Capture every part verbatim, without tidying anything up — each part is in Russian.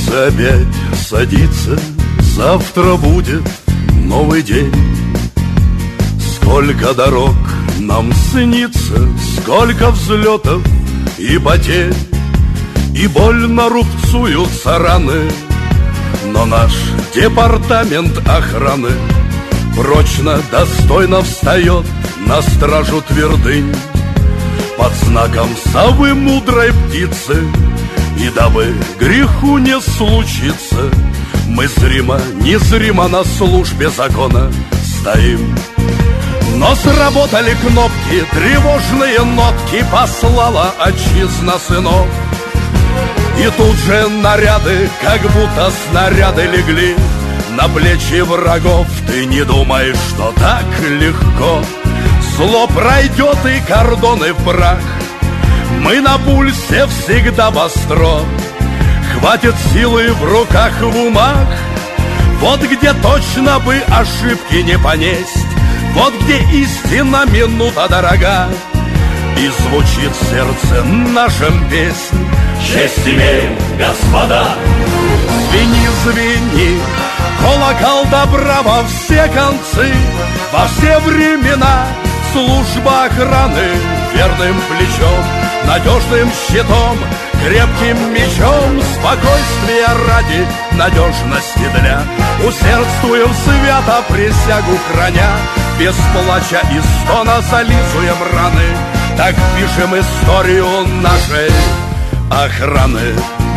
Солнце опять садится, завтра будет новый день. Сколько дорог нам снится, сколько взлетов и потерь, и больно рубцуются раны, но наш департамент охраны прочно, достойно встает на стражу твердынь под знаком совы мудрой птицы. И дабы греху не случиться, мы зримо, незримо на службе закона стоим. Но сработали кнопки, тревожные нотки послала отчизна сынов. И тут же наряды, как будто снаряды легли на плечи врагов. Ты не думай, что так легко зло пройдет и кордоны в прах. Мы на пульсе всегда востро, хватит силы в руках, в умах. Вот где точно бы ошибки не понесть, вот где истина минута дорога. И звучит в сердце нашем песнь: честь имеем, господа. Звени, звени, колокол добра во все концы, во все времена. Служба охраны верным плечом, надежным щитом, крепким мечом, спокойствия ради, надежности для. Усердствуем свято, присягу храня, без плача и стона зализуем раны. Так пишем историю нашей охраны.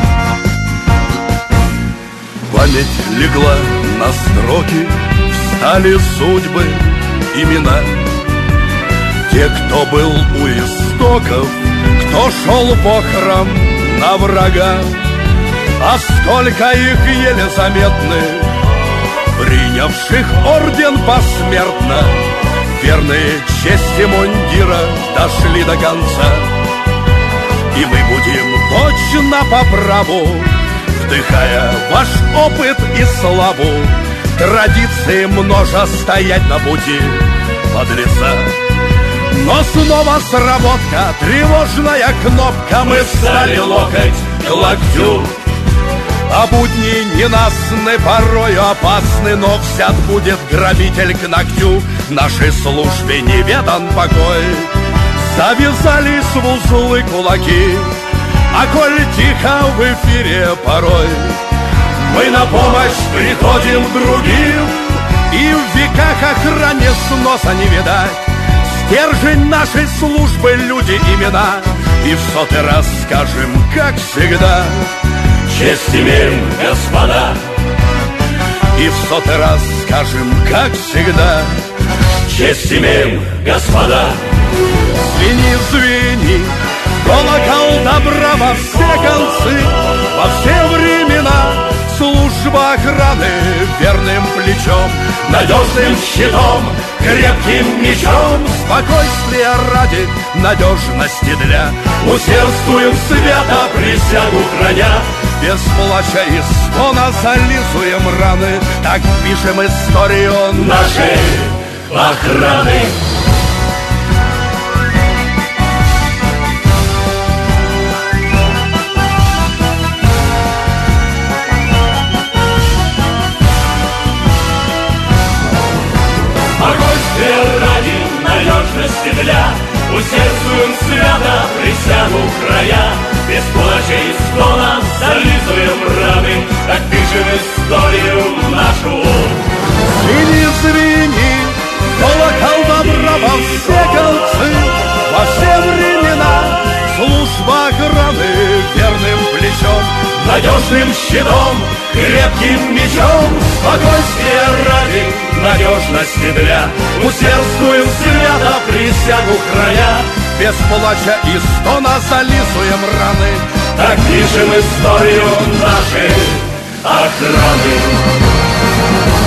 Память легла на строки, встали судьбы, имена. Те, кто был у истоков, кто шел похорон на врага. А сколько их еле заметны, принявших орден посмертно, верные чести мундира дошли до конца. И мы будем точно по праву, вдыхая ваш опыт и славу, традиции множа стоять на пути подлеца. Но снова сработка, тревожная кнопка, мы встали локоть к локтю. А будни ненастны, порою опасны, но взят будет грабитель к ногтю. Нашей службе неведан покой, завязались в узлы кулаки. А коль тихо в эфире порой, мы на помощь приходим другим. И в веках охране сноса не видать, стержень нашей службы — люди, имена. И в сотый раз скажем, как всегда: честь имеем, господа. И в сотый раз скажем, как всегда: честь имеем, господа. Звени, звени, колокол добра во все концы, во все времена. Служба охраны верным плечом, надежным щитом, крепким мечом, спокойствия ради, надежности для. Усердствуем свято, присягу храня, без плача и стона зализуем раны. Так пишем историю нашей охраны. Ради надежности для. Усердствуем свято, присягу храня, без плача и стона зализуем раны. Так пишем историю нашу. Звени, звени, колокол добра во все концы, во все времена. Служба охраны верным плечом, надежным щитом, крепким мечом, спокойствия ради, надежности для. Усердствуем свято, присягу храня, без плача и стона зализуем раны. Так пишем историю нашей охраны.